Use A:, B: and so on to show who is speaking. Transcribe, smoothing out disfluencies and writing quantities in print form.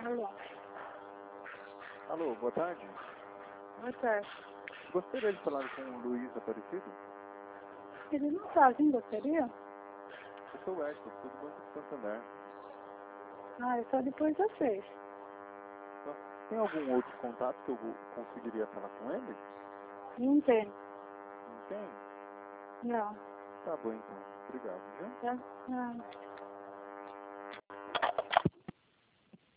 A: Alô.
B: Alô, boa tarde.
A: Boa tarde.
B: Gostaria de falar com o Luiz Aparecido?
A: Ele não tá vindo, seria?
B: Eu sou o Edson, sou do Banco de Santander.
A: Ah, é só depois das 6.
B: Tem algum outro contato que eu conseguiria falar com ele?
A: Não tem.
B: Não tem?
A: Não.
B: Tá bom então. Obrigado, viu?
A: Tá? Não.